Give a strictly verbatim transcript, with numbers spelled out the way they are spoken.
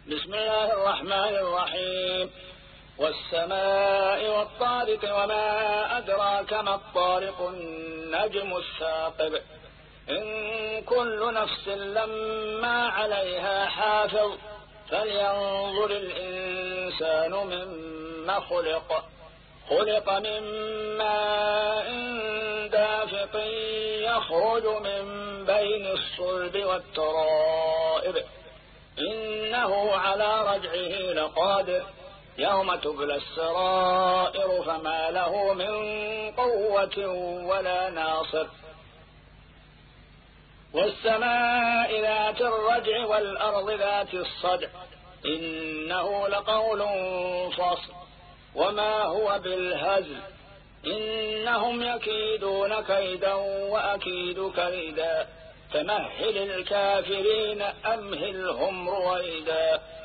بسم الله الرحمن الرحيم. والسماء والطارق وما أدراك ما الطارق النجم الثاقب إن كل نفس لما عليها حافظ فلينظر الإنسان مما خلق خلق من ماء دافق يخرج من بين الصلب والترائب إنه على رجعه لقادر يوم تبلى السرائر فما له من قوة ولا ناصر والسماء ذات الرجع والأرض ذات الصدع إنه لقول فصل وما هو بالهزل إنهم يكيدون كيدا وأكيد كيدا فمهل الكافرين أمهلهم رويدا